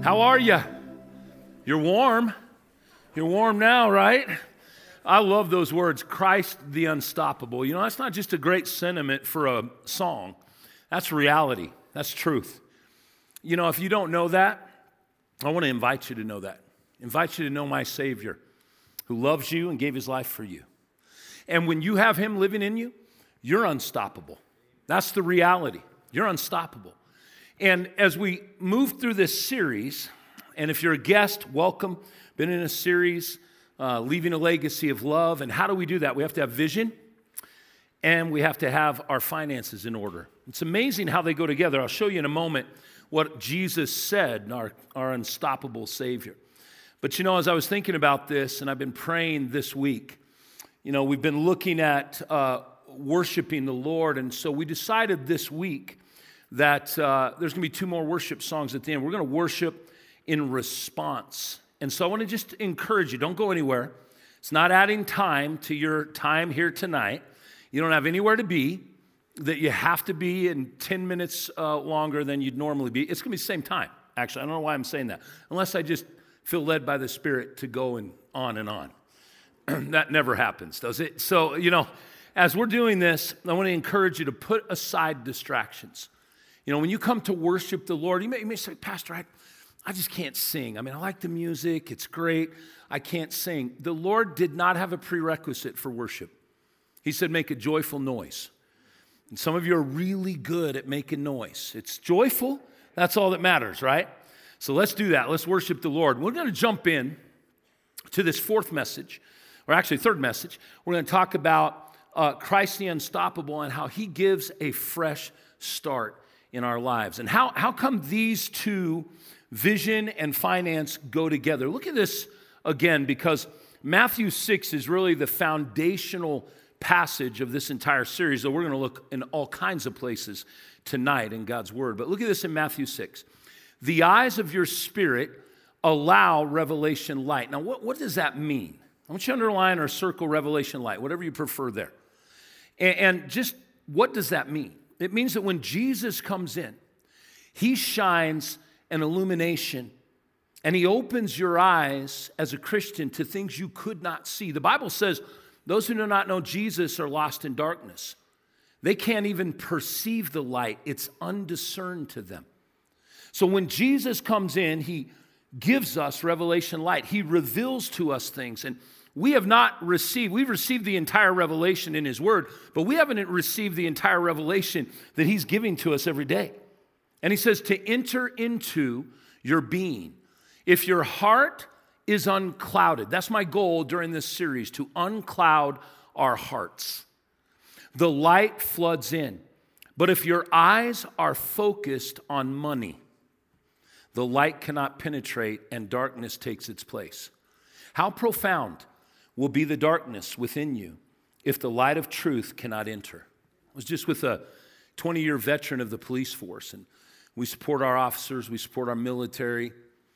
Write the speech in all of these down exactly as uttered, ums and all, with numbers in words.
How are you? You're warm. You're warm now, right? I love those words, Christ the Unstoppable. You know, that's not just a great sentiment for a song. That's reality. That's truth. You know, if you don't know that, I want to invite you to know that. Invite you to know my Savior who loves you and gave his life for you. And when you have him living in you, you're unstoppable. That's the reality. You're unstoppable. And as we move through this series, and if you're a guest, welcome. Been in a series, uh, Leaving a Legacy of Love. And how do we do that? We have to have vision, and we have to have our finances in order. It's amazing how they go together. I'll show you in a moment what Jesus said, our, our unstoppable Savior. But you know, as I was thinking about this, and I've been praying this week, you know, we've been looking at uh, worshiping the Lord, and so we decided this week that uh, there's going to be two more worship songs at the end. We're going to worship in response. And so I want to just encourage you, don't go anywhere. It's not adding time to your time here tonight. You don't have anywhere to be that you have to be in ten minutes uh, longer than you'd normally be. It's going to be the same time, actually. I don't know why I'm saying that, unless I just feel led by the Spirit to go and on and on. That never happens, does it? So, you know, as we're doing this, I want to encourage you to put aside distractions. You know, when you come to worship the Lord, you may, you may say, Pastor, I, I just can't sing. I mean, I like the music. It's great. I can't sing. The Lord did not have a prerequisite for worship. He said, make a joyful noise. And some of you are really good at making noise. It's joyful. That's all that matters, right? So let's do that. Let's worship the Lord. We're going to jump in to this fourth message, or actually third message. We're going to talk about uh, Christ the Unstoppable and how he gives a fresh start in our lives. And how, how come these two, vision and finance, go together? Look at this again, because Matthew six is really the foundational passage of this entire series, so we're going to look in all kinds of places tonight in God's Word. But look at this in Matthew six. The eyes of your spirit allow revelation light. Now, what, what does that mean? I want you to underline or circle revelation light, whatever you prefer there. And, and just what does that mean? It means that when Jesus comes in, he shines an illumination, and he opens your eyes as a Christian to things you could not see. The Bible says those who do not know Jesus are lost in darkness. They can't even perceive the light. It's undiscerned to them. So when Jesus comes in, he gives us revelation light. He reveals to us things, and we have not received, we've received the entire revelation in his word, but we haven't received the entire revelation that he's giving to us every day. And he says to enter into your being. If your heart is unclouded, that's my goal during this series, to uncloud our hearts. The light floods in. But if your eyes are focused on money, the light cannot penetrate and darkness takes its place. How profound will be the darkness within you if the light of truth cannot enter. I was just with a twenty-year veteran of the police force, and we support our officers, we support our military,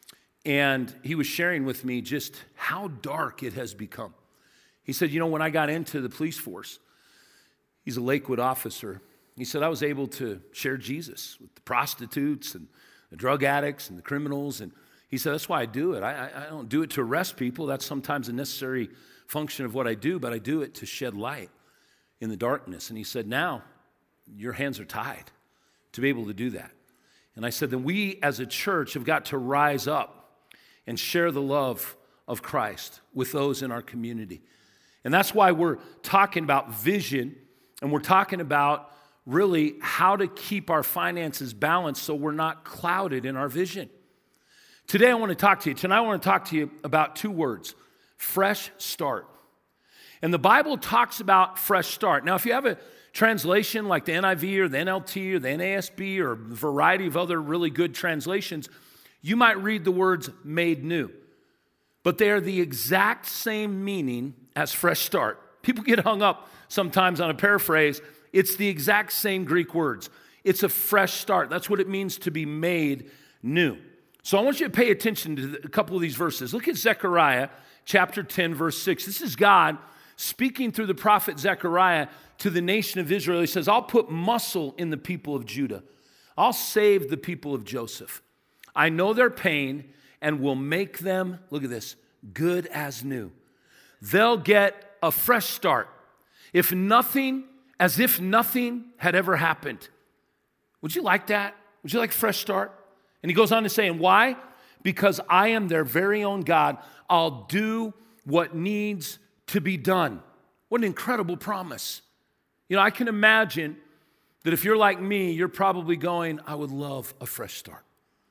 and he was sharing with me just how dark it has become. He said, you know, when I got into the police force, he's a Lakewood officer, he said, I was able to share Jesus with the prostitutes and the drug addicts and the criminals, and he said, that's why I do it. I, I, I don't do it to arrest people. That's sometimes a necessary function of what I do, but I do it to shed light in the darkness. And he said, now your hands are tied to be able to do that. And I said, then we as a church have got to rise up and share the love of Christ with those in our community. And that's why we're talking about vision, and we're talking about really how to keep our finances balanced so we're not clouded in our vision. Today I want to talk to you. Tonight I want to talk to you about two words, fresh start. And the Bible talks about fresh start. Now, if you have a translation like the N I V or the N L T or the N A S B or a variety of other really good translations, you might read the words made new. But they are the exact same meaning as fresh start. People get hung up sometimes on a paraphrase. It's the exact same Greek words. It's a fresh start. That's what it means to be made new. So I want you to pay attention to a couple of these verses. Look at Zechariah chapter ten, verse six. This is God speaking through the prophet Zechariah to the nation of Israel. He says, I'll put muscle in the people of Judah. I'll save the people of Joseph. I know their pain and will make them, look at this, good as new. They'll get a fresh start. If nothing, as if nothing had ever happened. Would you like that? Would you like a fresh start? And he goes on to say, and why? Because I am their very own God. I'll do what needs to be done. What an incredible promise. You know, I can imagine that if you're like me, you're probably going, I would love a fresh start.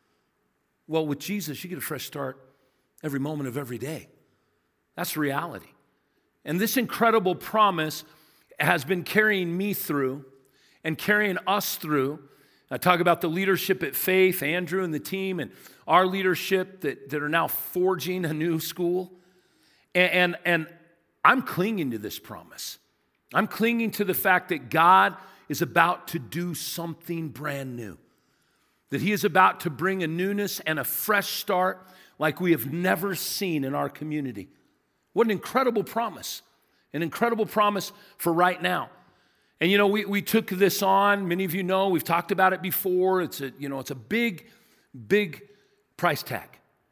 Well, with Jesus, you get a fresh start every moment of every day. That's reality. And this incredible promise has been carrying me through and carrying us through. I talk about the leadership at Faith, Andrew and the team, and our leadership that, that are now forging a new school. And, and, and I'm clinging to this promise. I'm clinging to the fact that God is about to do something brand new. That he is about to bring a newness and a fresh start like we have never seen in our community. What an incredible promise. An incredible promise for right now. And you know, we, we took this on. Many of you know, we've talked about it before. It's a, you know, it's a big, big price tag.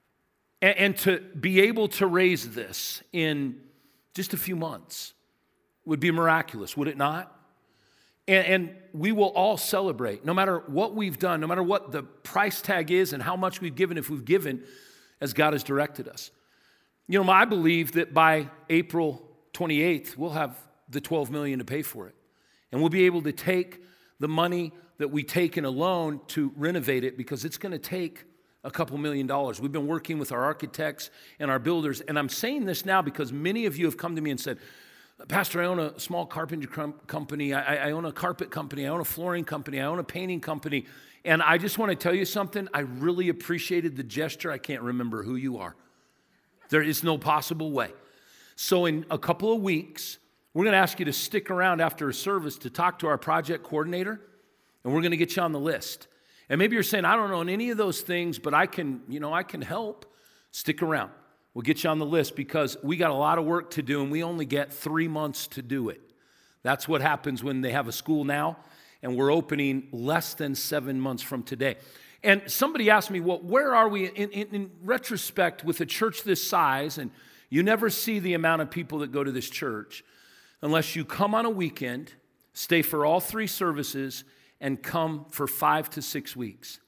And, and to be able to raise this in just a few months would be miraculous, would it not? And, and we will all celebrate, no matter what we've done, no matter what the price tag is and how much we've given, if we've given as God has directed us. You know, I believe that by April twenty-eighth, we'll have the twelve million dollars to pay for it. And we'll be able to take the money that we take in a loan to renovate it because it's going to take a couple million dollars. We've been working with our architects and our builders. And I'm saying this now because many of you have come to me and said, Pastor, I own a small carpentry company. I, I own a carpet company. I own a flooring company. I own a painting company. And I just want to tell you something. I really appreciated the gesture. I can't remember who you are. There is no possible way. So in a couple of weeks, we're going to ask you to stick around after a service to talk to our project coordinator, and we're going to get you on the list. And maybe you're saying, I don't know any of those things, but I can, you know, I can help. Stick around. We'll get you on the list because we got a lot of work to do, and we only get three months to do it. That's what happens when they have a school now, and we're opening less than seven months from today. And somebody asked me, well, where are we in, in, in retrospect with a church this size? And you never see the amount of people that go to this church unless you come on a weekend, stay for all three services, and come for five to six weeks.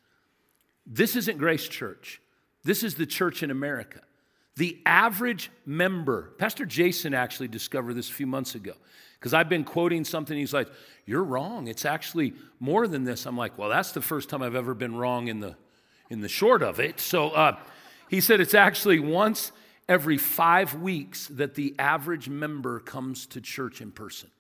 This isn't Grace Church. This is the church in America. The average member, Pastor Jason actually discovered this a few months ago, because I've been quoting something, he's like, you're wrong. It's actually more than this. I'm like, well, that's the first time I've ever been wrong in the in the short of it. So uh, he said it's actually once every five weeks that the average member comes to church in person.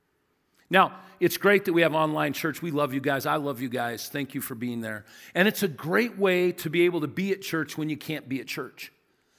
Now, it's great that we have online church. We love you guys. I love you guys. Thank you for being there. And it's a great way to be able to be at church when you can't be at church.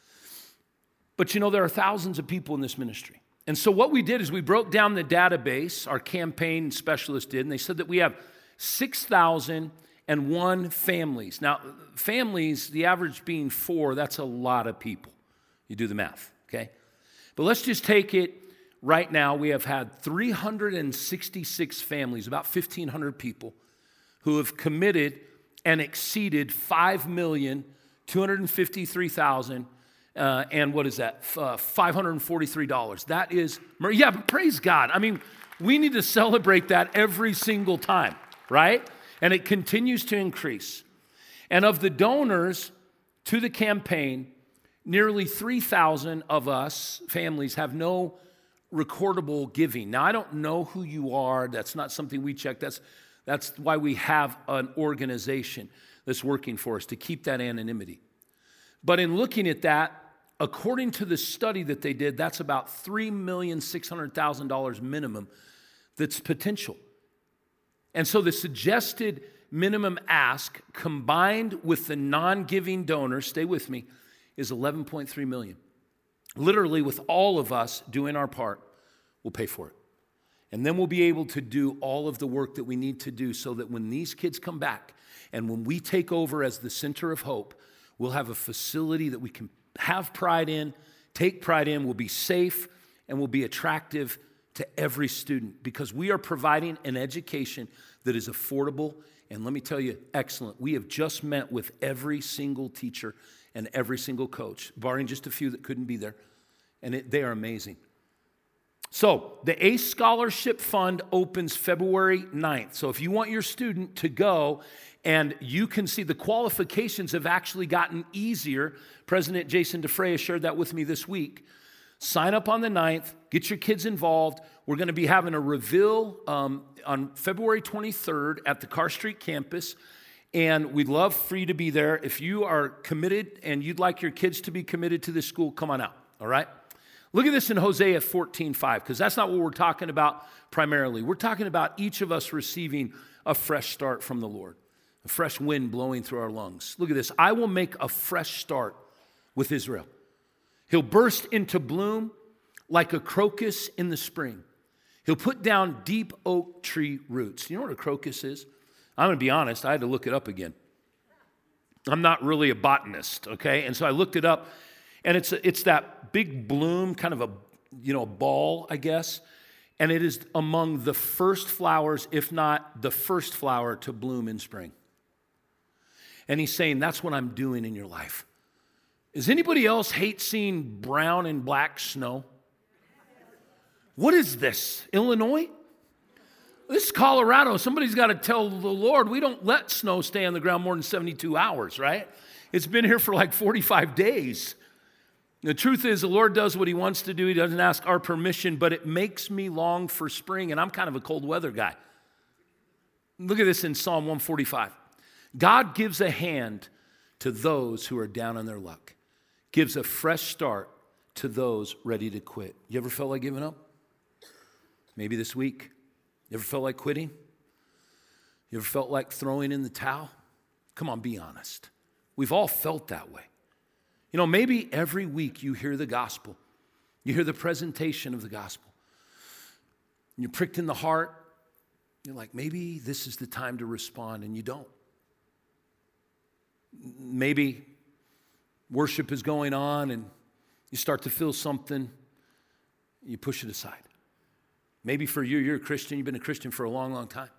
But you know, there are thousands of people in this ministry. And so what we did is we broke down the database, our campaign specialist did, and they said that we have six thousand one families. Now, families, the average being four, that's a lot of people. You do the math, okay? But let's just take it right now. We have had three hundred sixty-six families, about fifteen hundred people, who have committed and exceeded five million two hundred fifty-three thousand Uh, and what is that? Uh, five hundred forty-three dollars. That is, yeah, but praise God. I mean, we need to celebrate that every single time, right? And it continues to increase. And of the donors to the campaign, nearly three thousand of us, families, have no recordable giving. Now, I don't know who you are. That's not something we check. That's, that's why we have an organization that's working for us, to keep that anonymity. But in looking at that, according to the study that they did, that's about three million six hundred thousand dollars minimum that's potential. And so the suggested minimum ask combined with the non-giving donors, stay with me, is eleven point three million dollars. Literally, with all of us doing our part, we'll pay for it. And then we'll be able to do all of the work that we need to do so that when these kids come back and when we take over as the center of hope, we'll have a facility that we can have pride in, take pride in, will be safe, and will be attractive to every student because we are providing an education that is affordable And let me tell you, excellent. We have just met with every single teacher and every single coach, barring just a few that couldn't be there. And it, they are amazing. So the ACE Scholarship Fund opens February ninth. So if you want your student to go, and you can see the qualifications have actually gotten easier. President Jason DeFrea shared that with me this week. Sign up on the ninth. Get your kids involved. We're going to be having a reveal um, on February twenty-third at the Carr Street campus. And we'd love for you to be there. If you are committed and you'd like your kids to be committed to this school, come on out, all right? Look at this in Hosea fourteen five, because that's not what we're talking about primarily. We're talking about each of us receiving a fresh start from the Lord, a fresh wind blowing through our lungs. Look at this. I will make a fresh start with Israel. He'll burst into bloom like a crocus in the spring. He'll put down deep oak tree roots. You know what a crocus is? I'm going to be honest, I had to look it up again. I'm not really a botanist, okay? And so I looked it up, and it's a, it's that big bloom, kind of a, you know, ball, I guess, and it is among the first flowers, if not the first flower to bloom in spring. And he's saying, that's what I'm doing in your life. Does anybody else hate seeing brown and black snow? What is this, Illinois? This is Colorado. Somebody's got to tell the Lord, we don't let snow stay on the ground more than seventy-two hours, right? It's been here for like forty-five days. The truth is, the Lord does what he wants to do. He doesn't ask our permission, but it makes me long for spring, and I'm kind of a cold weather guy. Look at this in Psalm one forty-five. God gives a hand to those who are down on their luck, gives a fresh start to those ready to quit. You ever felt like giving up? Maybe this week. You ever felt like quitting? You ever felt like throwing in the towel? Come on, be honest. We've all felt that way. You know, maybe every week you hear the gospel. You hear the presentation of the gospel. And you're pricked in the heart. You're like, maybe this is the time to respond, and you don't. Maybe worship is going on, and you start to feel something. You push it aside. Maybe for you, you're a Christian. You've been a Christian for a long, long time.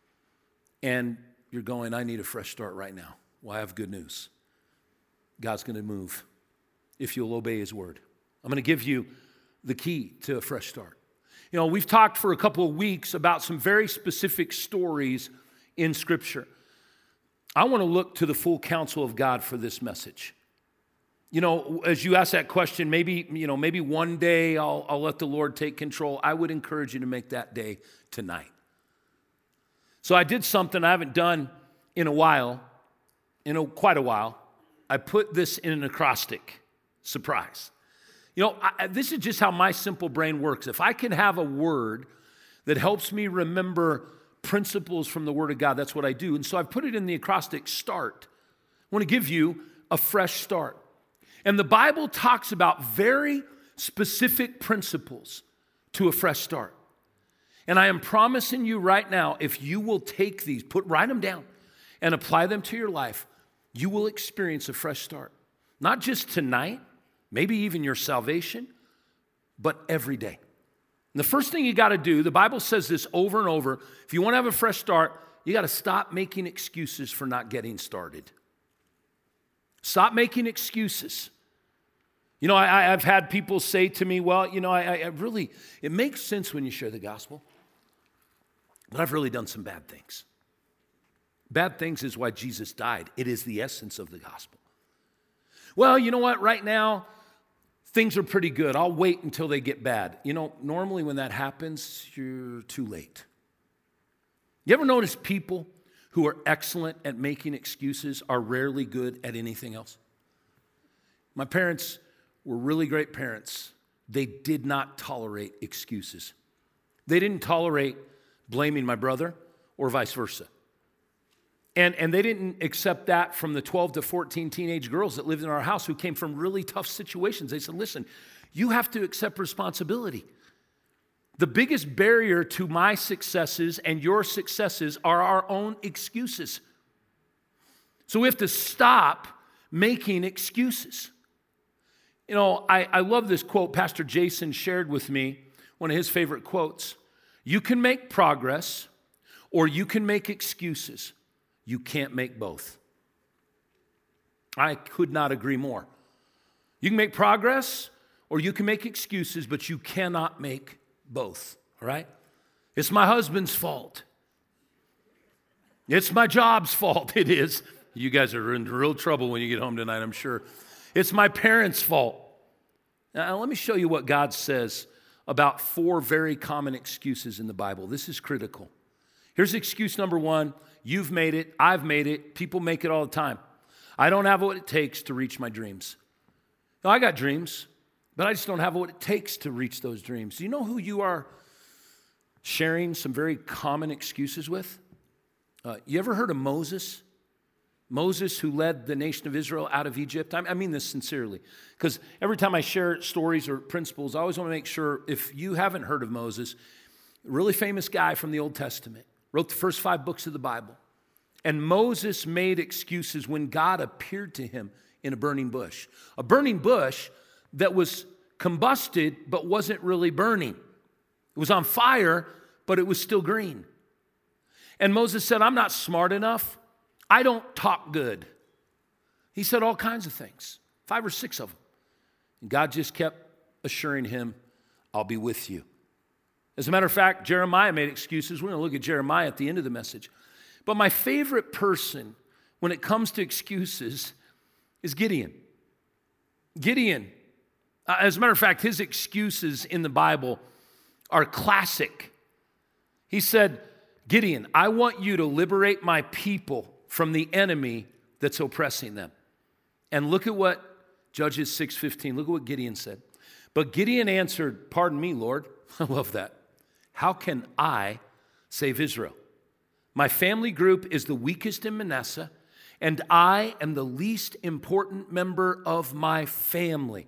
And you're going, I need a fresh start right now. Well, I have good news. God's going to move if you'll obey his word. I'm going to give you the key to a fresh start. You know, we've talked for a couple of weeks about some very specific stories in Scripture. I want to look to the full counsel of God for this message. You know, as you ask that question, maybe, you know, maybe one day I'll, I'll let the Lord take control. I would encourage you to make that day tonight. So I did something I haven't done in a while, in a, quite a while. I put this in an acrostic. Surprise. You know, I, this is just how my simple brain works. If I can have a word that helps me remember principles from the Word of God, that's what I do. And so I've put it in the acrostic, start. I want to give you a fresh start. And the Bible talks about very specific principles to a fresh start. And I am promising you right now, if you will take these, put write them down and apply them to your life, you will experience a fresh start. Not just tonight, maybe even your salvation, but every day. And the first thing you got to do, the Bible says this over and over, if you want to have a fresh start, you got to stop making excuses for not getting started. Stop making excuses. You know, I, I've had people say to me, well, you know, I, I really, it makes sense when you share the gospel, but I've really done some bad things. Bad things is why Jesus died. It is the essence of the gospel. Well, you know what? Right now, things are pretty good. I'll wait until they get bad. You know, normally when that happens, you're too late. You ever notice people who are excellent at making excuses are rarely good at anything else? My parents were really great parents. They did not tolerate excuses. They didn't tolerate blaming my brother or vice versa. And, and they didn't accept that from the twelve to fourteen teenage girls that lived in our house who came from really tough situations. They said, listen, you have to accept responsibility. The biggest barrier to my successes and your successes are our own excuses. So we have to stop making excuses. You know, I, I love this quote Pastor Jason shared with me, one of his favorite quotes. You can make progress or you can make excuses. You can't make both. I could not agree more. You can make progress or you can make excuses, but you cannot make both, all right? It's my husband's fault. It's my job's fault. It is. You guys are in real trouble when you get home tonight, I'm sure. It's my parents' fault. Now, let me show you what God says about four very common excuses in the Bible. This is critical. Here's excuse number one. You've made it. I've made it. People make it all the time. I don't have what it takes to reach my dreams. Now, I got dreams, but I just don't have what it takes to reach those dreams. Do you know who you are sharing some very common excuses with? Uh, you ever heard of Moses? Moses, who led the nation of Israel out of Egypt. I mean this sincerely, because every time I share stories or principles, I always want to make sure, if you haven't heard of Moses, a really famous guy from the Old Testament, wrote the first five books of the Bible. And Moses made excuses when God appeared to him in a burning bush. A burning bush that was combusted but wasn't really burning. It was on fire, but it was still green. And Moses said, I'm not smart enough. I don't talk good. He said all kinds of things, five or six of them. And God just kept assuring him, I'll be with you. As a matter of fact, Jeremiah made excuses. We're going to look at Jeremiah at the end of the message. But my favorite person when it comes to excuses is Gideon. Gideon, uh, as a matter of fact, his excuses in the Bible are classic. He said, Gideon, I want you to liberate my people from the enemy that's oppressing them. And look at what Judges six fifteen, look at what Gideon said. But Gideon answered, pardon me, Lord. I love that. How can I save Israel? My family group is the weakest in Manasseh, and I am the least important member of my family.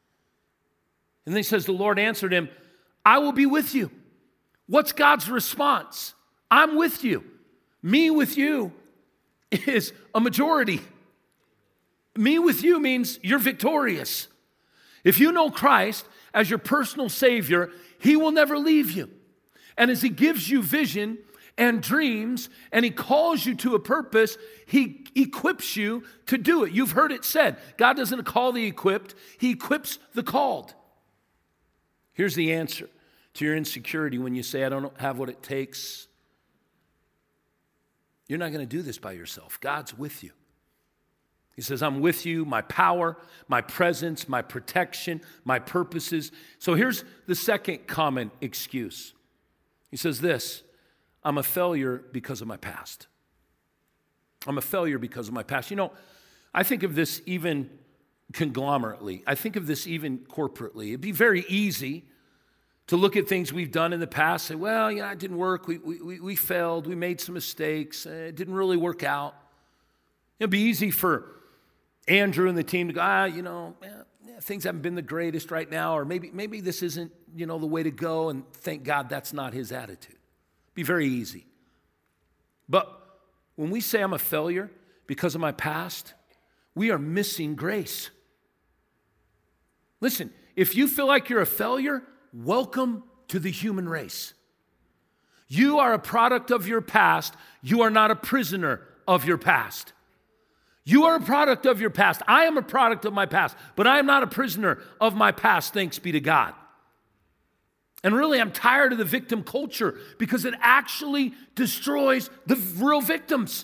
And then he says, the Lord answered him, I will be with you. What's God's response? I'm with you. Me with you is a majority. Me with you means you're victorious. If you know Christ as your personal Savior, He will never leave you. And as He gives you vision and dreams, and He calls you to a purpose, He equips you to do it. You've heard it said, God doesn't call the equipped, He equips the called. Here's the answer to your insecurity when you say, I don't have what it takes. You're not going to do this by yourself. God's with you. He says, I'm with you, my power, my presence, my protection, my purposes. So here's the second common excuse. He says this, I'm a failure because of my past. I'm a failure because of my past. You know, I think of this even conglomerately. I think of this even corporately. It'd be very easy to look at things we've done in the past, say, well, yeah, it didn't work. We, we, we failed. We made some mistakes. It didn't really work out. It'd be easy for Andrew and the team to go, ah, you know, yeah, yeah, things haven't been the greatest right now, or maybe maybe this isn't, you know, the way to go, and thank God that's not his attitude. It'd be very easy. But when we say I'm a failure because of my past, we are missing grace. Listen, if you feel like you're a failure, welcome to the human race. You are a product of your past. You are not a prisoner of your past. You are a product of your past. I am a product of my past, but I am not a prisoner of my past, thanks be to God. And really, I'm tired of the victim culture because it actually destroys the real victims.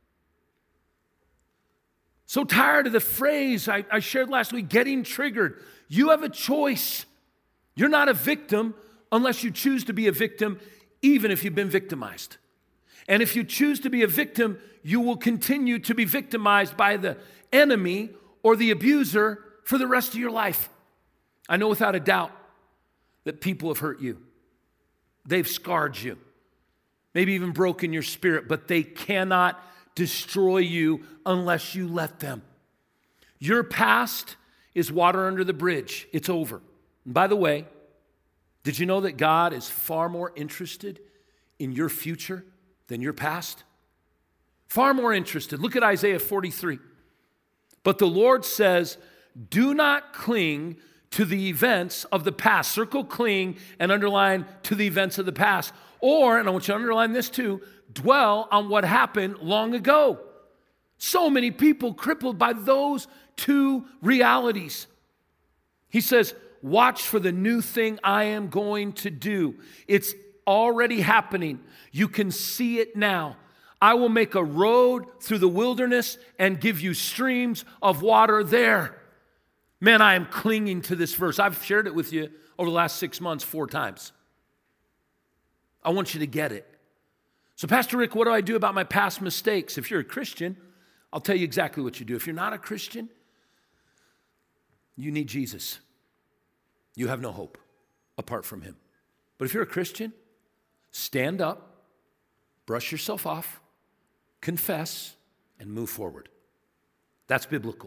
So tired of the phrase I, I shared last week, getting triggered. You have a choice. You're not a victim unless you choose to be a victim, even if you've been victimized. And if you choose to be a victim, you will continue to be victimized by the enemy or the abuser for the rest of your life. I know without a doubt that people have hurt you. They've scarred you, maybe even broken your spirit, but they cannot destroy you unless you let them. Your past is water under the bridge. It's over. And by the way, did you know that God is far more interested in your future than your past? Far more interested. Look at Isaiah forty-three. But the Lord says, do not cling to the events of the past. Circle cling and underline to the events of the past. Or, and I want you to underline this too, dwell on what happened long ago. So many people crippled by those two realities. He says, watch for the new thing I am going to do. It's already happening. You can see it now. I will make a road through the wilderness and give you streams of water there. Man, I am clinging to this verse. I've shared it with you over the last six months four times. I want you to get it. So, Pastor Rick, what do I do about my past mistakes? If you're a Christian, I'll tell you exactly what you do. If you're not a Christian, you need Jesus. You have no hope apart from him. But if you're a Christian, stand up, brush yourself off, confess, and move forward. That's biblical.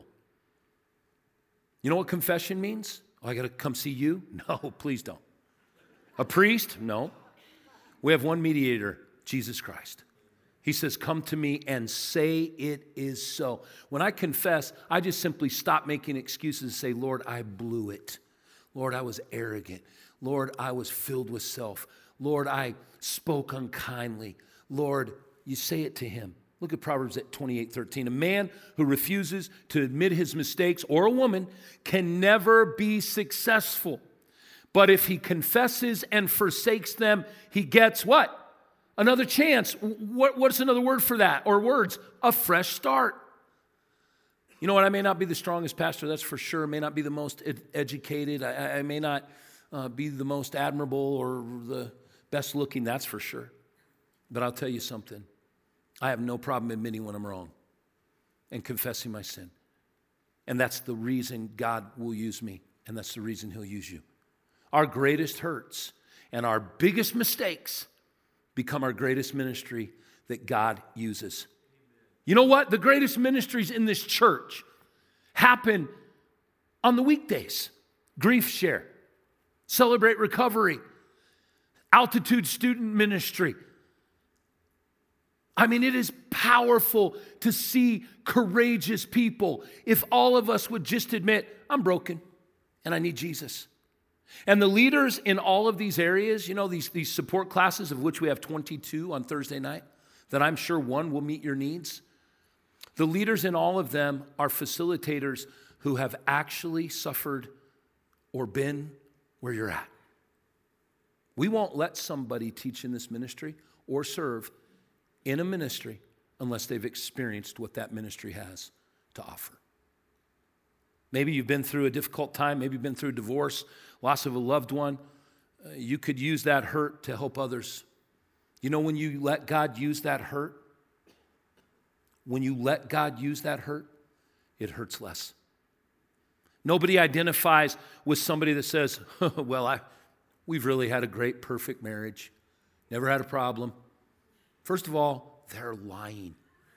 You know what confession means? Oh, I got to come see you? No, please don't. A priest? No. We have one mediator, Jesus Christ. He says, come to me and say it is so. When I confess, I just simply stop making excuses and say, Lord, I blew it. Lord, I was arrogant. Lord, I was filled with self. Lord, I spoke unkindly. Lord, you say it to him. Look at Proverbs twenty-eight thirteen. A man who refuses to admit his mistakes, or a woman, can never be successful. But if he confesses and forsakes them, he gets what? Another chance. What, what's another word for that? Or words? A fresh start. You know what? I may not be the strongest pastor, that's for sure. I may not be the most ed- educated. I, I may not uh, be the most admirable or the best looking, that's for sure. But I'll tell you something. I have no problem admitting when I'm wrong and confessing my sin. And that's the reason God will use me, and that's the reason he'll use you. Our greatest hurts and our biggest mistakes become our greatest ministry that God uses. You know what? The greatest ministries in this church happen on the weekdays. Grief Share, Celebrate Recovery, Altitude Student Ministry. I mean, it is powerful to see courageous people. If all of us would just admit, I'm broken and I need Jesus. And the leaders in all of these areas, you know, these, these support classes, of which we have twenty-two on Thursday night, that I'm sure one will meet your needs. The leaders in all of them are facilitators who have actually suffered or been where you're at. We won't let somebody teach in this ministry or serve in a ministry unless they've experienced what that ministry has to offer. Maybe you've been through a difficult time. Maybe you've been through divorce, loss of a loved one. Uh, you could use that hurt to help others. You know, when you let God use that hurt, when you let God use that hurt, it hurts less. Nobody identifies with somebody that says, well, I, we've really had a great, perfect marriage. Never had a problem. First of all, they're lying.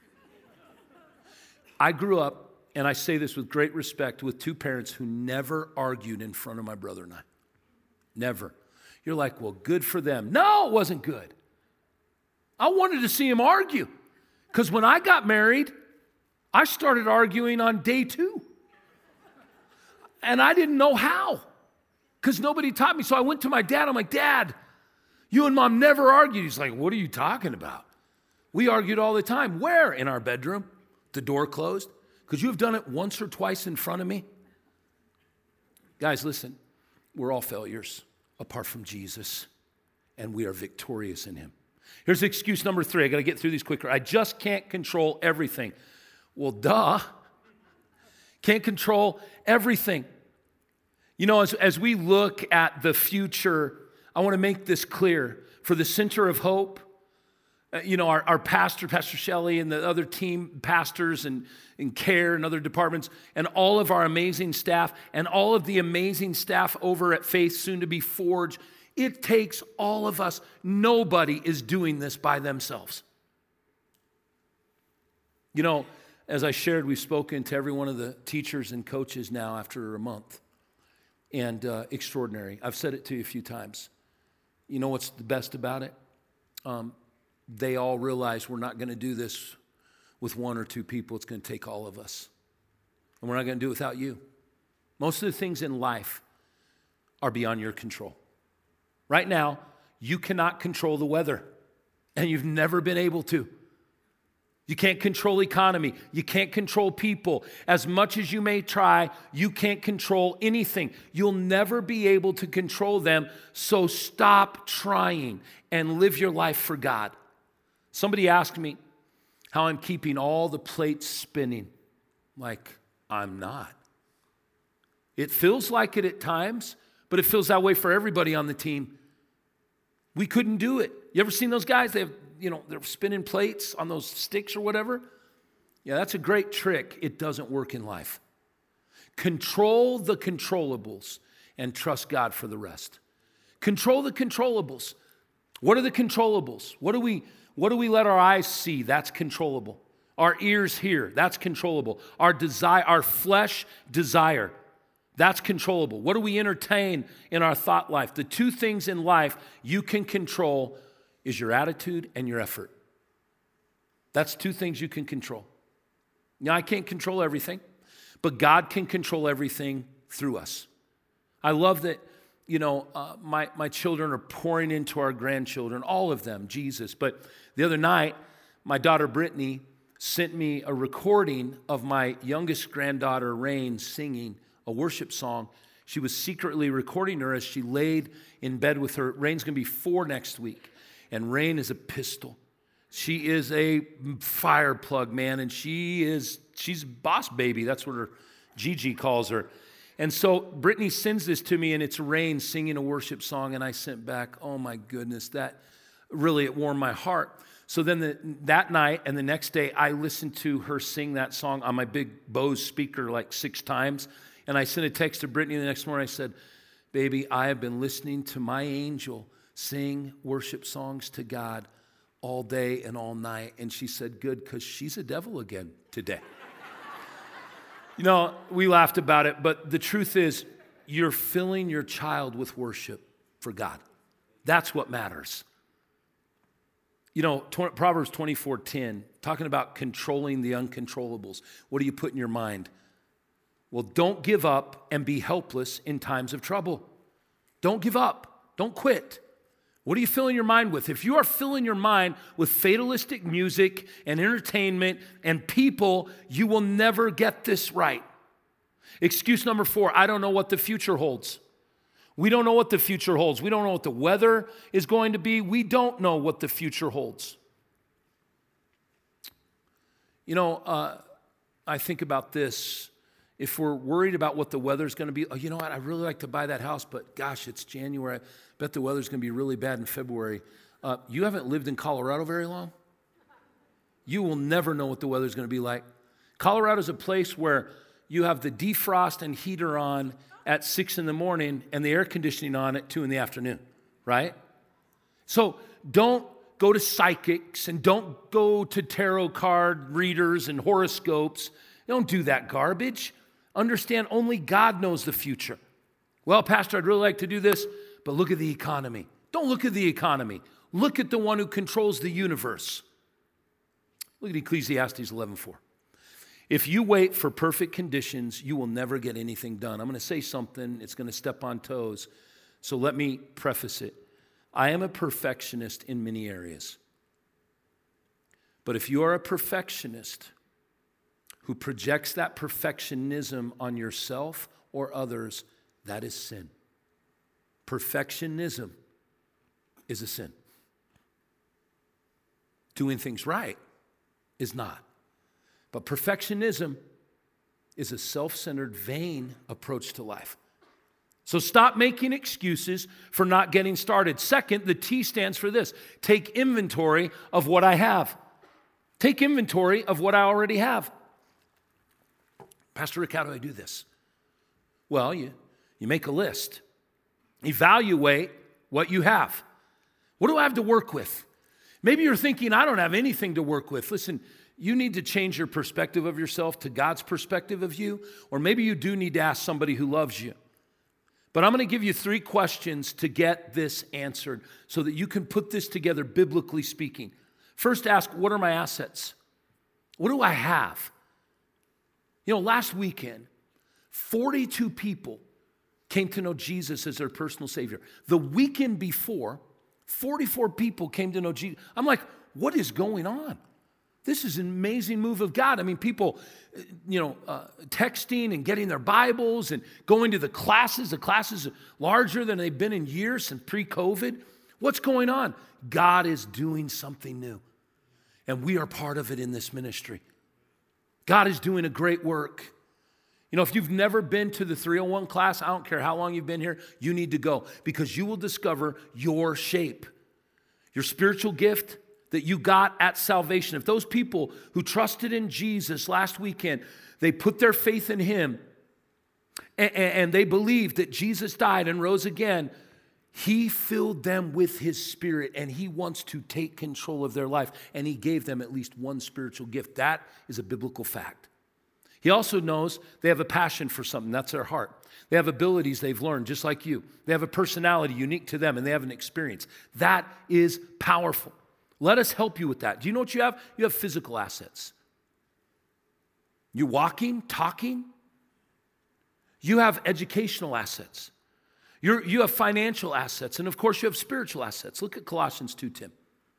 I grew up, and I say this with great respect, with two parents who never argued in front of my brother and I. Never. You're like, well, good for them. No, it wasn't good. I wanted to see him argue. Because when I got married, I started arguing on day two. And I didn't know how. Because nobody taught me. So I went to my dad. I'm like, Dad, you and Mom never argued. He's like, what are you talking about? We argued all the time. Where? In our bedroom. The door closed. Could you have done it once or twice in front of me? Guys, listen. We're all failures apart from Jesus. And we are victorious in him. Here's excuse number three. I got to get through these quicker. I just can't control everything. Well, duh. Can't control everything. You know, as, as we look at the future, I want to make this clear. For the Center of Hope, uh, you know, our, our pastor, Pastor Shelley, and the other team pastors and, and care and other departments, and all of our amazing staff, and all of the amazing staff over at Faith, soon to be Forge, it takes all of us. Nobody is doing this by themselves. You know, as I shared, we've spoken to every one of the teachers and coaches now after a month. And uh, extraordinary. I've said it to you a few times. You know what's the best about it? Um, they all realize we're not going to do this with one or two people. It's going to take all of us. And we're not going to do it without you. Most of the things in life are beyond your control. Right now, you cannot control the weather. And you've never been able to. You can't control economy. You can't control people. As much as you may try, you can't control anything. You'll never be able to control them. So stop trying and live your life for God. Somebody asked me how I'm keeping all the plates spinning. Like, I'm not. It feels like it at times, but it feels that way for everybody on the team. We couldn't do it. You ever seen those guys? They have, you know, they're spinning plates on those sticks or whatever. Yeah, that's a great trick. It doesn't work in life. Control the controllables and trust God for the rest. Control the controllables. What are the controllables? What do we, what do we let our eyes see? That's controllable. Our ears hear. That's controllable. Our desire, our flesh desire. That's controllable. What do we entertain in our thought life? The two things in life you can control is your attitude and your effort. That's two things you can control. Now, I can't control everything, but God can control everything through us. I love that, you know, uh, my, my children are pouring into our grandchildren, all of them, Jesus. But the other night, my daughter Brittany sent me a recording of my youngest granddaughter, Rain, singing a worship song. She was secretly recording her as she laid in bed with her. Rain's going to be four next week. And Rain is a pistol. She is a fire plug, man. And she is, she's boss baby. That's what her Gigi calls her. And so Brittany sends this to me, and it's Rain singing a worship song. And I sent back, oh my goodness, that really, it warmed my heart. So then the, that night and the next day, I listened to her sing that song on my big Bose speaker like six times. And I sent a text to Brittany the next morning. I said, baby, I have been listening to my angel sing worship songs to God all day and all night. And she said, good, because she's a devil again today. You know, we laughed about it, but the truth is, you're filling your child with worship for God. That's what matters. You know, Proverbs twenty-four ten, talking about controlling the uncontrollables. What do you put in your mind? Well, don't give up and be helpless in times of trouble. Don't give up. Don't quit. What are you filling your mind with? If you are filling your mind with fatalistic music and entertainment and people, you will never get this right. Excuse number four, I don't know what the future holds. We don't know what the future holds. We don't know what the weather is going to be. We don't know what the future holds. You know, uh, I think about this. If we're worried about what the weather's going to be, oh, you know what, I'd really like to buy that house, but gosh, it's January. I bet the weather's going to be really bad in February. Uh, you haven't lived in Colorado very long? You will never know what the weather's going to be like. Colorado's a place where you have the defrost and heater on at six in the morning and the air conditioning on at two in the afternoon, right? So don't go to psychics and don't go to tarot card readers and horoscopes. Don't do that garbage. Understand only God knows the future. Well, Pastor, I'd really like to do this, but look at the economy. Don't look at the economy. Look at the one who controls the universe. Look at Ecclesiastes eleven four. If you wait for perfect conditions, you will never get anything done. I'm going to say something. It's going to step on toes. So let me preface it. I am a perfectionist in many areas. But if you are a perfectionist who projects that perfectionism on yourself or others, that is sin. Perfectionism is a sin. Doing things right is not. But perfectionism is a self-centered, vain approach to life. So stop making excuses for not getting started. Second, the T stands for this. Take inventory of what I have. Take inventory of what I already have. Pastor Rick, how do I do this? Well, you, you make a list. Evaluate what you have. What do I have to work with? Maybe you're thinking, I don't have anything to work with. Listen, you need to change your perspective of yourself to God's perspective of you, or maybe you do need to ask somebody who loves you. But I'm going to give you three questions to get this answered so that you can put this together biblically speaking. First, ask, what are my assets? What do I have? You know, last weekend, forty-two people came to know Jesus as their personal Savior. The weekend before, forty-four people came to know Jesus. I'm like, what is going on? This is an amazing move of God. I mean, people, you know, uh, texting and getting their Bibles and going to the classes. The classes are larger than they've been in years since pre-COVID. What's going on? God is doing something new. And we are part of it in this ministry. God is doing a great work. You know, if you've never been to the three oh one class, I don't care how long you've been here, you need to go because you will discover your shape, your spiritual gift that you got at salvation. If those people who trusted in Jesus last weekend, they put their faith in him and, and they believed that Jesus died and rose again, he filled them with his spirit and he wants to take control of their life. And he gave them at least one spiritual gift. That is a biblical fact. He also knows they have a passion for something. That's their heart. They have abilities they've learned, just like you. They have a personality unique to them, and they have an experience. That is powerful. Let us help you with that. Do you know what you have? You have physical assets. You're walking, talking. You have educational assets. You're, you have financial assets. And, of course, you have spiritual assets. Look at Colossians two, Tim.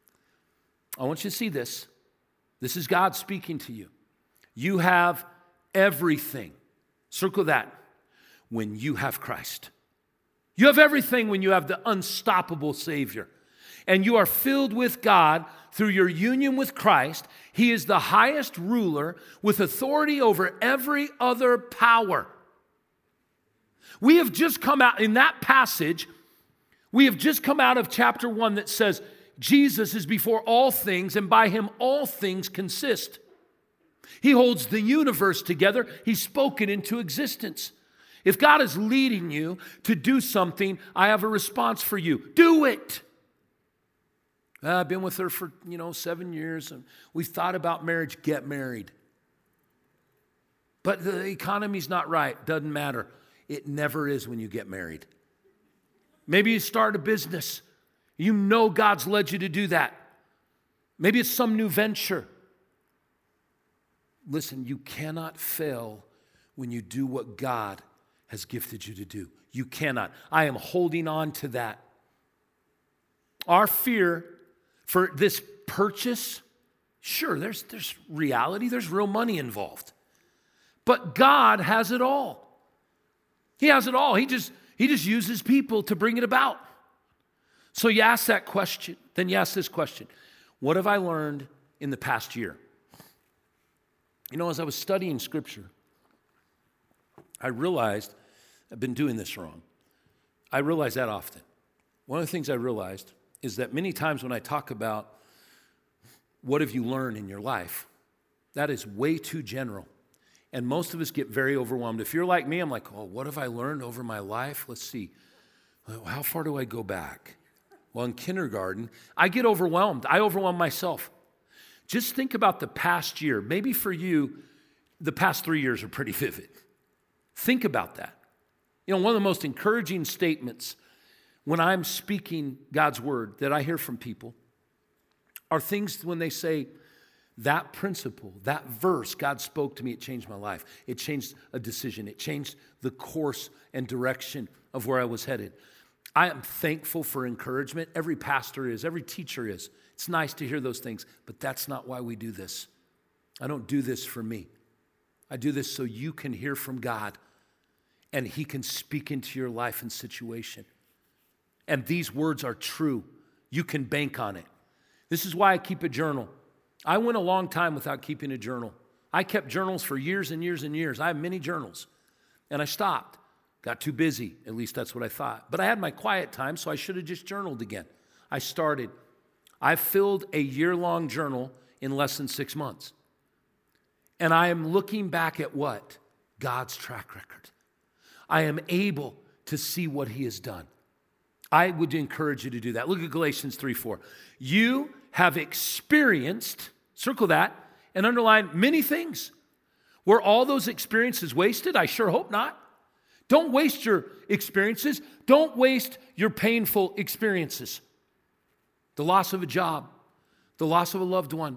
I want you to see this. This is God speaking to you. You have everything. Circle that. When you have Christ. You have everything when you have the unstoppable Savior. And you are filled with God through your union with Christ. He is the highest ruler with authority over every other power. We have just come out, in that passage, we have just come out of chapter one that says, Jesus is before all things, and by him all things consist. He holds the universe together. He's spoken into existence. If God is leading you to do something, I have a response for you. Do it. Uh, I've been with her for, you know, seven years, and we've thought about marriage. Get married. But the economy's not right. Doesn't matter. It never is when you get married. Maybe you start a business. You know God's led you to do that. Maybe it's some new venture. Listen, you cannot fail when you do what God has gifted you to do. You cannot. I am holding on to that. Our fear for this purchase, sure, there's, there's reality, there's real money involved. But God has it all. He has it all. He just, he just uses people to bring it about. So you ask that question. Then you ask this question. What have I learned in the past year? You know, as I was studying Scripture, I realized I've been doing this wrong. I realize that often. One of the things I realized is that many times when I talk about what have you learned in your life, that is way too general. And most of us get very overwhelmed. If you're like me, I'm like, oh, what have I learned over my life? Let's see. How far do I go back? Well, in kindergarten, I get overwhelmed. I overwhelm myself. Just think about the past year. Maybe for you, the past three years are pretty vivid. Think about that. You know, one of the most encouraging statements when I'm speaking God's word that I hear from people are things when they say, that principle, that verse, God spoke to me, it changed my life. It changed a decision. It changed the course and direction of where I was headed. I am thankful for encouragement. Every pastor is, every teacher is. It's nice to hear those things, but that's not why we do this. I don't do this for me. I do this so you can hear from God and he can speak into your life and situation. And these words are true. You can bank on it. This is why I keep a journal. I went a long time without keeping a journal. I kept journals for years and years and years. I have many journals. And I stopped. Got too busy. At least that's what I thought. But I had my quiet time, so I should have just journaled again. I started. I filled a year-long journal in less than six months. And I am looking back at what? God's track record. I am able to see what he has done. I would encourage you to do that. Look at Galatians three four. You have experienced, circle that, and underline many things. Were all those experiences wasted? I sure hope not. Don't waste your experiences. Don't waste your painful experiences. The loss of a job, the loss of a loved one.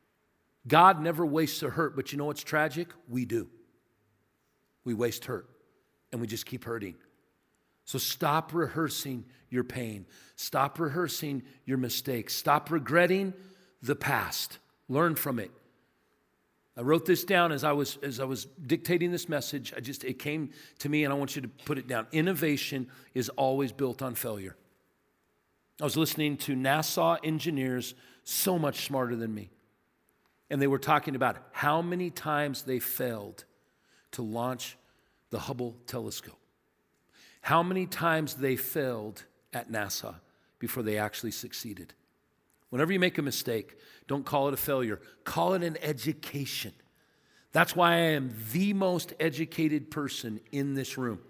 God never wastes a hurt, but you know what's tragic? We do. We waste hurt, and we just keep hurting. So stop rehearsing your pain. Stop rehearsing your mistakes. Stop regretting the past. Learn from it. I wrote this down as I was as I was dictating this message. I just it came to me, and I want you to put it down. Innovation is always built on failure. I was listening to NASA engineers, so much smarter than me, and they were talking about how many times they failed to launch the Hubble telescope. How many times they failed at NASA before they actually succeeded. Whenever you make a mistake, don't call it a failure. Call it an education. That's why I am the most educated person in this room.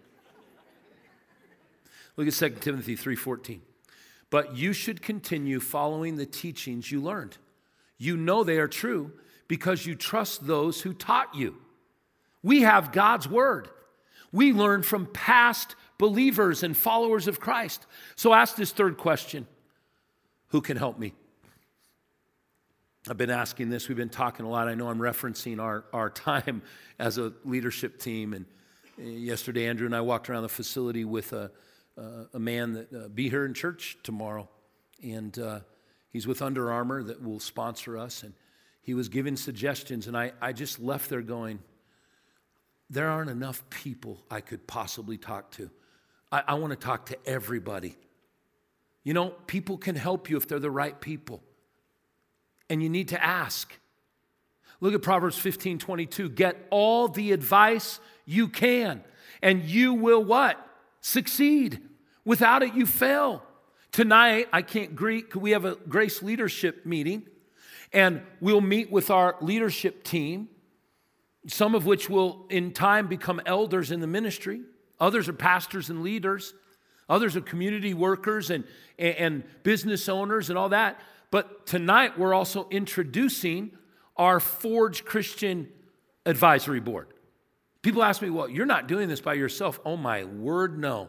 Look at Second Timothy three fourteen. But you should continue following the teachings you learned. You know they are true because you trust those who taught you. We have God's word. We learn from past believers and followers of Christ. So ask this third question. Who can help me? I've been asking this. We've been talking a lot. I know I'm referencing our, our time as a leadership team. And yesterday, Andrew and I walked around the facility with a, uh, a man that uh, be here in church tomorrow. And uh, he's with Under Armour that will sponsor us. And he was giving suggestions. And I, I just left there going, there aren't enough people I could possibly talk to. I, I want to talk to everybody. You know, people can help you if they're the right people. And you need to ask. Look at Proverbs fifteen twenty-two. Get all the advice you can, and you will what? Succeed. Without it, you fail. Tonight, I can't greet, we have a Grace leadership meeting, and we'll meet with our leadership team, some of which will in time become elders in the ministry. Others are pastors and leaders. Others are community workers and, and business owners and all that. But tonight, we're also introducing our Forge Christian Advisory Board. People ask me, well, you're not doing this by yourself. Oh, my word, no.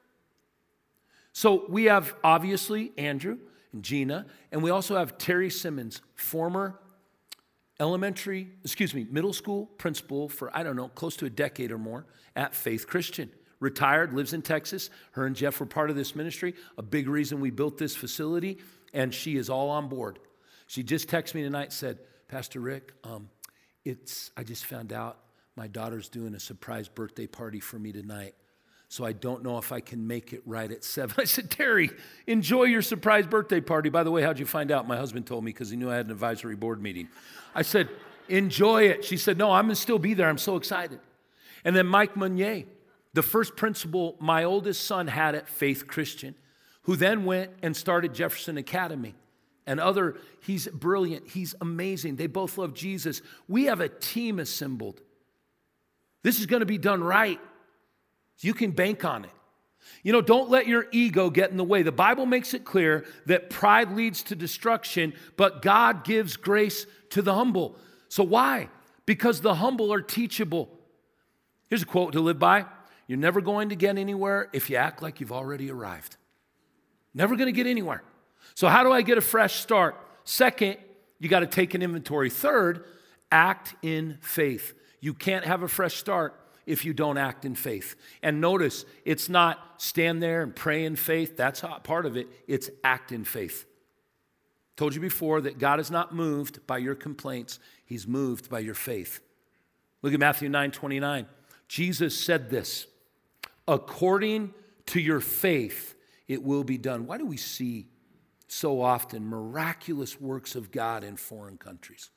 So we have, obviously, Andrew and Gina, and we also have Terry Simmons, former elementary, excuse me, middle school principal for, I don't know, close to a decade or more at Faith Christian. Retired, lives in Texas. Her and Jeff were part of this ministry. A big reason we built this facility. And she is all on board. She just texted me tonight and said, Pastor Rick, um, it's I just found out my daughter's doing a surprise birthday party for me tonight. So I don't know if I can make it right at seven. I said, Terry, enjoy your surprise birthday party. By the way, how'd you find out? My husband told me because he knew I had an advisory board meeting. I said, enjoy it. She said, no, I'm going to still be there. I'm so excited. And then Mike Meunier, the first principal my oldest son had at Faith Christian, who then went and started Jefferson Academy. And other, he's brilliant. He's amazing. They both love Jesus. We have a team assembled. This is going to be done right. You can bank on it. You know, don't let your ego get in the way. The Bible makes it clear that pride leads to destruction, but God gives grace to the humble. So why? Because the humble are teachable. Here's a quote to live by. You're never going to get anywhere if you act like you've already arrived. Never going to get anywhere. So how do I get a fresh start? Second, you got to take an inventory. Third, act in faith. You can't have a fresh start if you don't act in faith. And notice, it's not stand there and pray in faith. That's how, part of it. It's act in faith. Told you before that God is not moved by your complaints. He's moved by your faith. Look at Matthew nine twenty-nine. Jesus said this, according to your faith, it will be done. Why do we see so often miraculous works of God in foreign countries?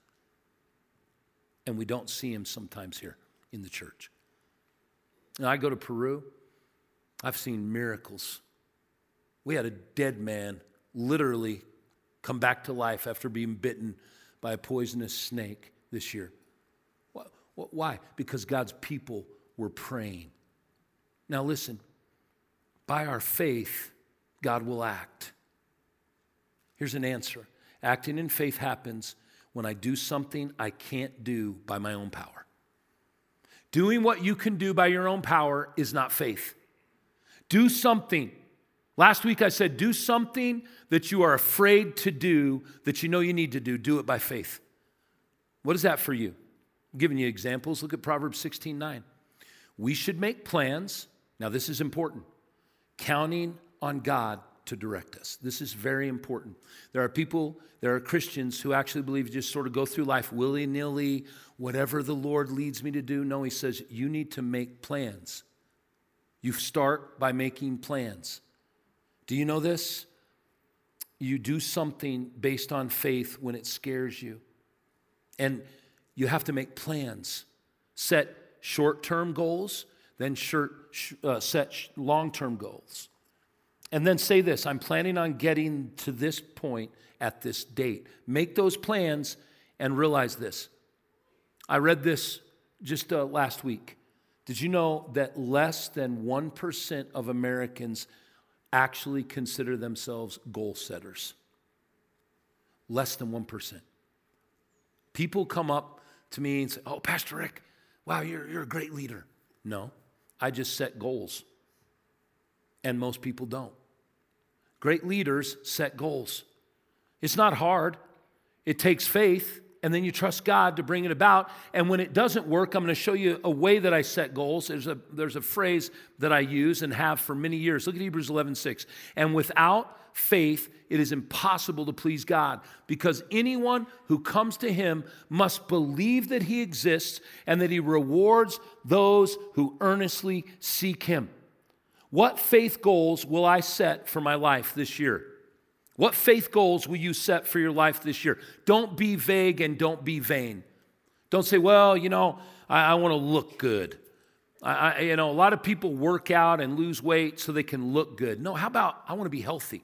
And we don't see them sometimes here in the church. Now, I go to Peru. I've seen miracles. We had a dead man literally come back to life after being bitten by a poisonous snake this year. Why? Because God's people were praying. Now listen, by our faith, God will act. Here's an answer. Acting in faith happens when I do something I can't do by my own power. Doing what you can do by your own power is not faith. Do something. Last week I said, do something that you are afraid to do, that you know you need to do. Do it by faith. What is that for you? I'm giving you examples. Look at Proverbs sixteen nine. We should make plans. Now this is important. counting on God to direct us. This is very important. There are people, there are Christians who actually believe you just sort of go through life willy-nilly, whatever the Lord leads me to do. No, he says you need to make plans. You start by making plans. Do you know this? You do something based on faith when it scares you. And you have to make plans. Set short-term goals, then short, uh, set long-term goals. And then say this, I'm planning on getting to this point at this date. Make those plans and realize this. I read this just uh, last week. Did you know that less than one percent of Americans actually consider themselves goal setters? Less than one percent. People come up to me and say, oh, Pastor Rick, wow, you're, you're a great leader. No, I just set goals. And most people don't. Great leaders set goals. It's not hard. It takes faith, and then you trust God to bring it about. And when it doesn't work, I'm going to show you a way that I set goals. There's a, there's a phrase that I use and have for many years. Look at Hebrews eleven six. And without faith, it is impossible to please God, because anyone who comes to him must believe that he exists and that he rewards those who earnestly seek him. What faith goals will I set for my life this year? What faith goals will you set for your life this year? Don't be vague and don't be vain. Don't say, well, you know, I, I want to look good. I, I, you know, a lot of people work out and lose weight so they can look good. No, how about I want to be healthy?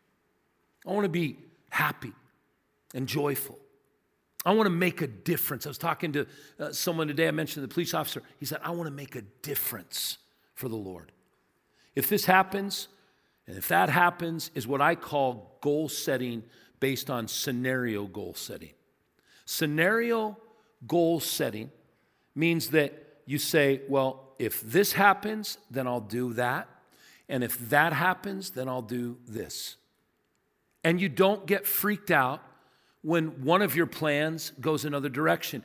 I want to be happy and joyful. I want to make a difference. I was talking to uh, someone today. I mentioned the police officer. He said, I want to make a difference for the Lord. If this happens, and if that happens, is what I call goal setting based on scenario goal setting. Scenario goal setting means that you say, well, if this happens, then I'll do that. And if that happens, then I'll do this. And you don't get freaked out when one of your plans goes another direction.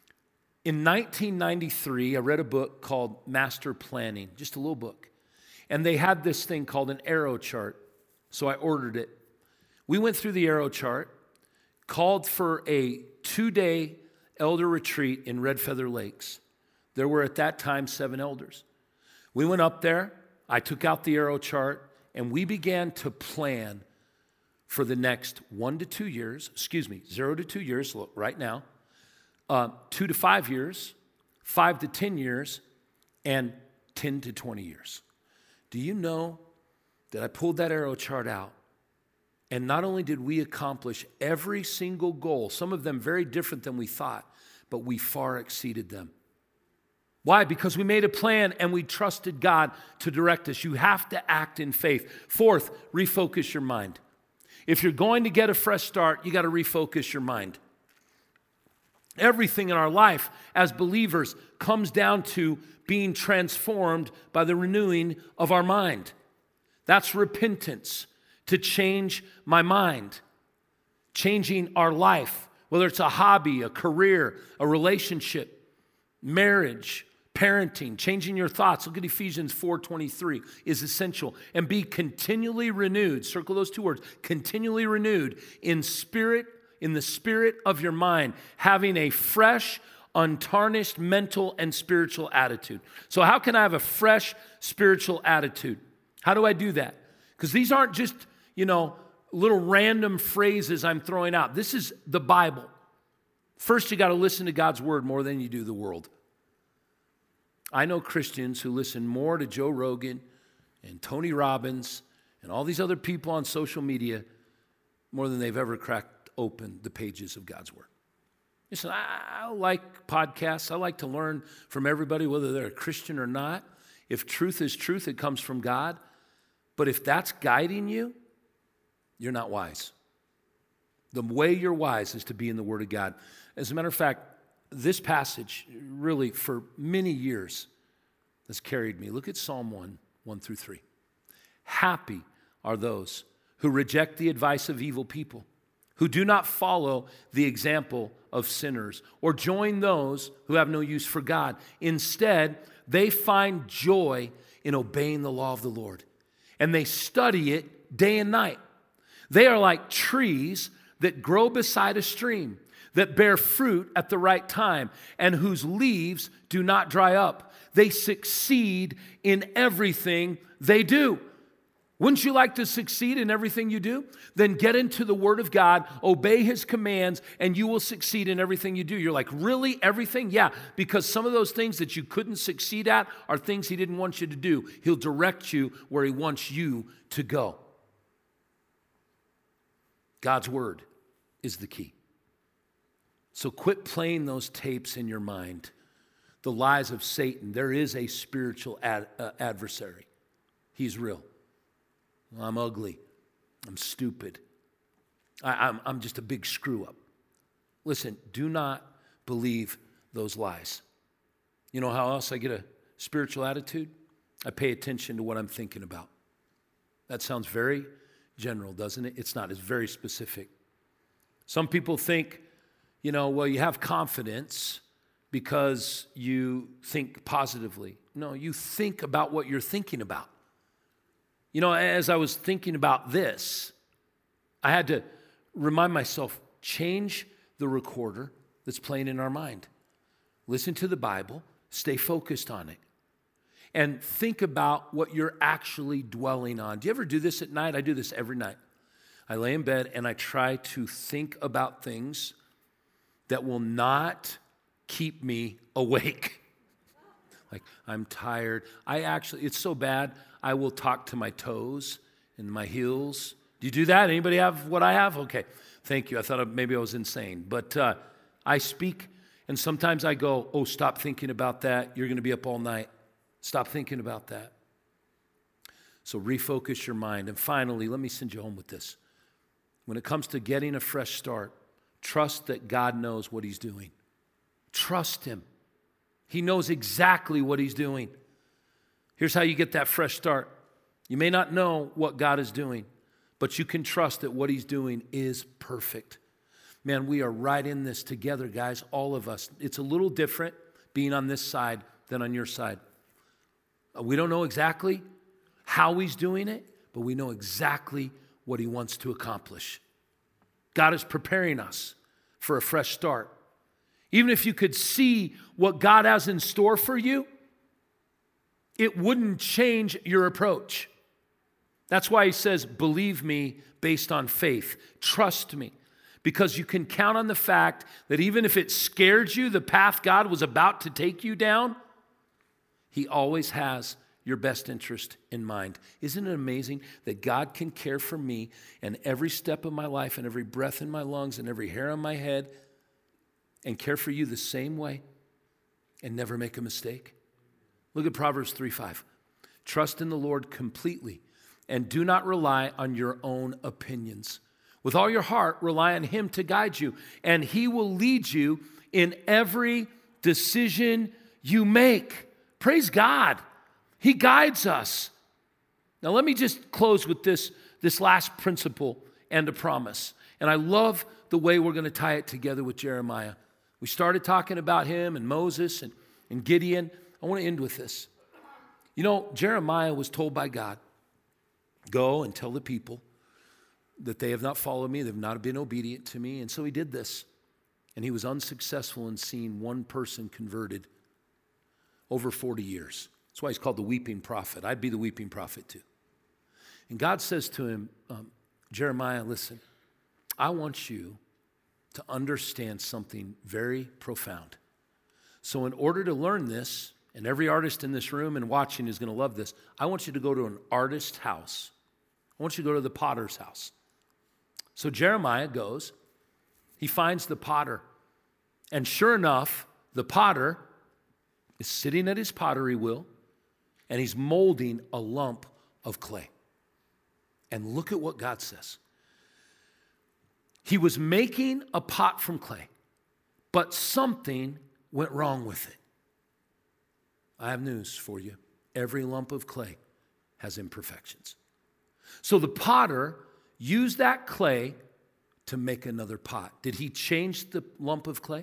In nineteen ninety-three, I read a book called Master Planning, just a little book. And they had this thing called an arrow chart. So I ordered it. We went through the arrow chart, called for a two-day elder retreat in Red Feather Lakes. There were at that time seven elders. We went up there. I took out the arrow chart, and we began to plan for the next one to two years, excuse me, zero to two years, look, right now, uh, two to five years, five to ten years, and ten to twenty years. Do you know that I pulled that arrow chart out, and not only did we accomplish every single goal, some of them very different than we thought, but we far exceeded them. Why? Because we made a plan and we trusted God to direct us. You have to act in faith. Fourth, refocus your mind. If you're going to get a fresh start, you got to refocus your mind. Everything in our life as believers comes down to being transformed by the renewing of our mind. That's repentance, to change my mind, changing our life, whether it's a hobby, a career, a relationship, marriage, parenting, changing your thoughts. Look at Ephesians four twenty-three is essential. And be continually renewed, circle those two words, continually renewed in spirit, in the spirit of your mind, having a fresh, untarnished mental and spiritual attitude. So how can I have a fresh spiritual attitude? How do I do that? Because these aren't just, you know, little random phrases I'm throwing out. This is the Bible. First, you got to listen to God's word more than you do the world. I know Christians who listen more to Joe Rogan and Tony Robbins and all these other people on social media more than they've ever cracked open the pages of God's word. Listen, I, I like podcasts. I like to learn from everybody, whether they're a Christian or not. If truth is truth, it comes from God. But if that's guiding you, you're not wise. The way you're wise is to be in the Word of God. As a matter of fact, this passage really for many years has carried me. Look at Psalm one, one through three. Happy are those who reject the advice of evil people, who do not follow the example of sinners, or join those who have no use for God. Instead, they find joy in obeying the law of the Lord. and they study it day and night. They are like trees that grow beside a stream, that bear fruit at the right time, and whose leaves do not dry up. They succeed in everything they do. Wouldn't you like to succeed in everything you do? Then get into the Word of God, obey His commands, and you will succeed in everything you do. You're like, really? Everything? Yeah, because some of those things that you couldn't succeed at are things He didn't want you to do. He'll direct you where He wants you to go. God's Word is the key. So quit playing those tapes in your mind. The lies of Satan. There is a spiritual ad, uh, adversary. He's real. I'm ugly. I'm stupid. I, I'm, I'm just a big screw up. Listen, do not believe those lies. You know how else I get a spiritual attitude? I pay attention to what I'm thinking about. That sounds very general, doesn't it? It's not. It's very specific. Some people think, you know, well, you have confidence because you think positively. No, you think about what you're thinking about. You know, as I was thinking about this, I had to remind myself, change the recorder that's playing in our mind. Listen to the Bible, stay focused on it, and think about what you're actually dwelling on. Do you ever do this at night? I do this every night. I lay in bed and I try to think about things that will not keep me awake. Like, I'm tired. I actually, it's so bad, I will talk to my toes and my heels. Do you do that? Anybody have what I have? Okay, thank you. I thought maybe I was insane. But uh, I speak, and sometimes I go, oh, stop thinking about that. You're going to be up all night. Stop thinking about that. So refocus your mind. And finally, let me send you home with this. When it comes to getting a fresh start, trust that God knows what He's doing. Trust Him. He knows exactly what He's doing. Here's how you get that fresh start. You may not know what God is doing, but you can trust that what He's doing is perfect. Man, we are right in this together, guys, all of us. It's a little different being on this side than on your side. We don't know exactly how He's doing it, but we know exactly what He wants to accomplish. God is preparing us for a fresh start. Even if you could see what God has in store for you, it wouldn't change your approach. That's why He says, believe me based on faith. Trust me. Because you can count on the fact that even if it scared you, the path God was about to take you down, He always has your best interest in mind. Isn't it amazing that God can care for me and every step of my life and every breath in my lungs and every hair on my head and care for you the same way and never make a mistake? Look at Proverbs three five. Trust in the Lord completely and do not rely on your own opinions. With all your heart, rely on Him to guide you, and He will lead you in every decision you make. Praise God. He guides us. Now let me just close with this, this last principle and a promise. And I love the way we're going to tie it together with Jeremiah. We started talking about him and Moses and, and Gideon. I want to end with this. You know, Jeremiah was told by God, go and tell the people that they have not followed me, they have not been obedient to me. And so he did this. And he was unsuccessful in seeing one person converted over forty years. That's why he's called the weeping prophet. I'd be the weeping prophet too. And God says to him, um, Jeremiah, listen, I want you to understand something very profound. So in order to learn this, and every artist in this room and watching is going to love this, I want you to go to an artist's house. I want you to go to the potter's house. So Jeremiah goes, he finds the potter, and sure enough, the potter is sitting at his pottery wheel, and he's molding a lump of clay. And look at what God says. He was making a pot from clay, but something went wrong with it. I have news for you. Every lump of clay has imperfections. So the potter used that clay to make another pot. Did he change the lump of clay?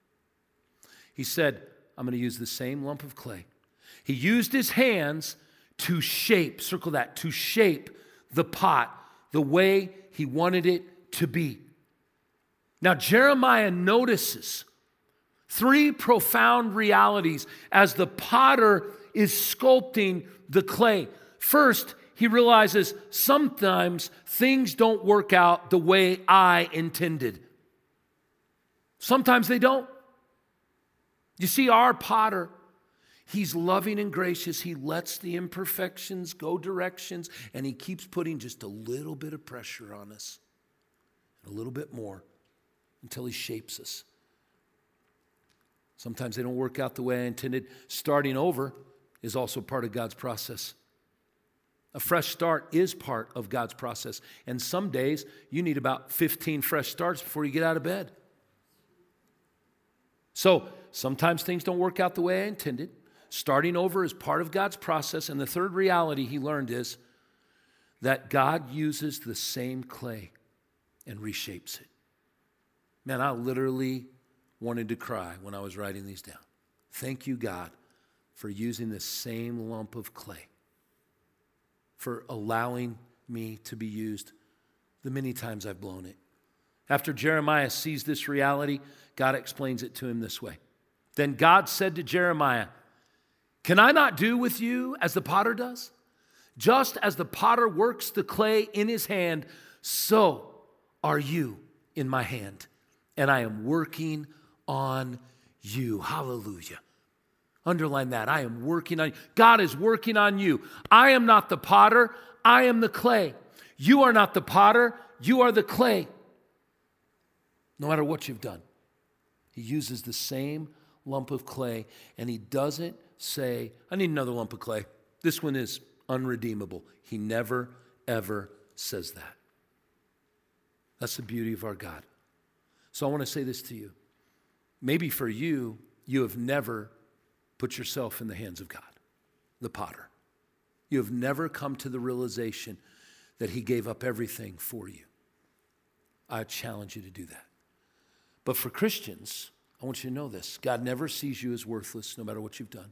He said, I'm going to use the same lump of clay. He used his hands to shape, circle that, to shape the pot the way he wanted it to be. Now, Jeremiah notices three profound realities as the potter is sculpting the clay. First, he realizes sometimes things don't work out the way I intended. Sometimes they don't. You see, our potter, he's loving and gracious. He lets the imperfections go directions, and he keeps putting just a little bit of pressure on us, a little bit more, until he shapes us. Sometimes they don't work out the way I intended. Starting over is also part of God's process. A fresh start is part of God's process. And some days you need about fifteen fresh starts before you get out of bed. So sometimes things don't work out the way I intended. Starting over is part of God's process. And the third reality he learned is that God uses the same clay and reshapes it. Man, I literally wanted to cry when I was writing these down. Thank you, God, for using the same lump of clay, for allowing me to be used the many times I've blown it. After Jeremiah sees this reality, God explains it to him this way. Then God said to Jeremiah, can I not do with you as the potter does? Just as the potter works the clay in his hand, so are you in my hand, and I am working on you. Hallelujah. Underline that. I am working on you. God is working on you. I am not the potter. I am the clay. You are not the potter. You are the clay. No matter what you've done, he uses the same lump of clay, and he doesn't say, I need another lump of clay. This one is unredeemable. He never, ever says that. That's the beauty of our God. So I want to say this to you. Maybe for you, you have never put yourself in the hands of God, the potter. You have never come to the realization that he gave up everything for you. I challenge you to do that. But for Christians, I want you to know this. God never sees you as worthless, no matter what you've done.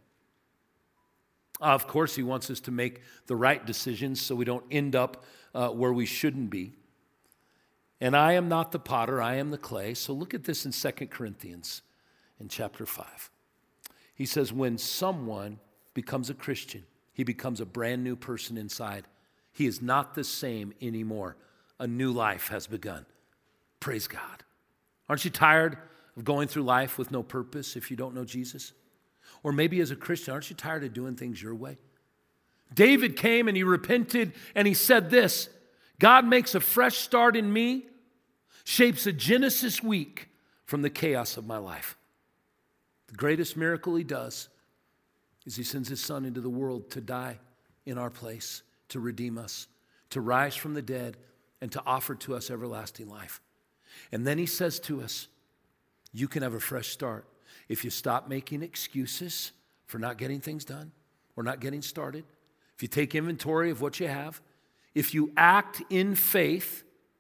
Uh, of course, he wants us to make the right decisions so we don't end up uh, where we shouldn't be. And I am not the potter, I am the clay. So look at this in Second Corinthians in chapter five. He says, when someone becomes a Christian, he becomes a brand new person inside. He is not the same anymore. A new life has begun. Praise God. Aren't you tired of going through life with no purpose if you don't know Jesus? Or maybe as a Christian, aren't you tired of doing things your way? David came and he repented and he said this, God makes a fresh start in me, shapes a Genesis week from the chaos of my life. The greatest miracle he does is he sends his son into the world to die in our place, to redeem us, to rise from the dead, and to offer to us everlasting life. And then he says to us, you can have a fresh start if you stop making excuses for not getting things done or not getting started. If you take inventory of what you have, if you act in faith,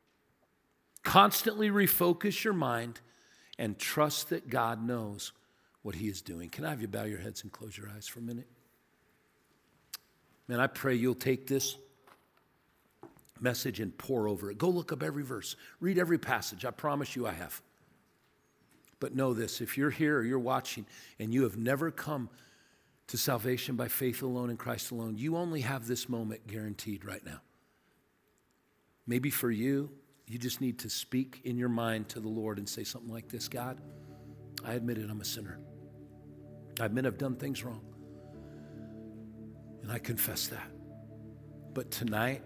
constantly refocus your mind, and trust that God knows what he is doing. Can I have you bow your heads and close your eyes for a minute? Man, I pray you'll take this message and pour over it. Go look up every verse. Read every passage. I promise you I have. But know this, if you're here or you're watching and you have never come to salvation by faith alone in Christ alone, you only have this moment guaranteed right now. Maybe for you, you just need to speak in your mind to the Lord and say something like this, God, I admit it, I'm a sinner. I admit I've done things wrong. And I confess that. But tonight,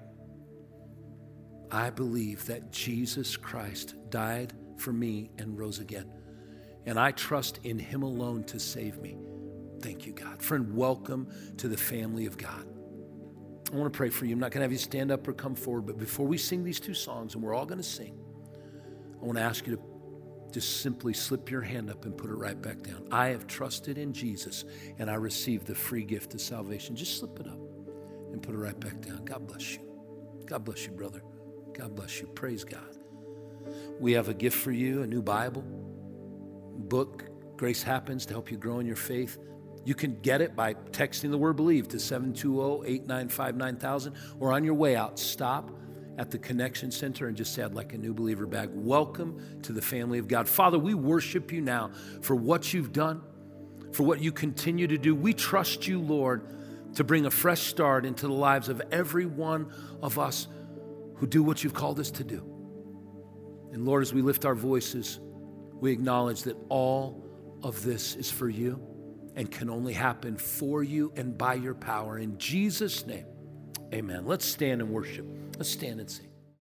I believe that Jesus Christ died for me and rose again. And I trust in him alone to save me. Thank you, God. Friend, welcome to the family of God. I want to pray for you. I'm not going to have you stand up or come forward, but before we sing these two songs, and we're all going to sing, I want to ask you to just simply slip your hand up and put it right back down. I have trusted in Jesus, and I received the free gift of salvation. Just slip it up and put it right back down. God bless you. God bless you, brother. God bless you. Praise God. We have a gift for you, a new Bible, book, Grace Happens, to help you grow in your faith. You can get it by texting the word believe to seven two zero, eight nine five, nine thousand, or on your way out, stop at the Connection Center and just say, I'd like a new believer bag. Welcome to the family of God. Father, we worship you now for what you've done, for what you continue to do. We trust you, Lord, to bring a fresh start into the lives of every one of us who do what you've called us to do. And Lord, as we lift our voices, we acknowledge that all of this is for you and can only happen for you and by your power. In Jesus' name, amen. Let's stand and worship. Let's stand and sing.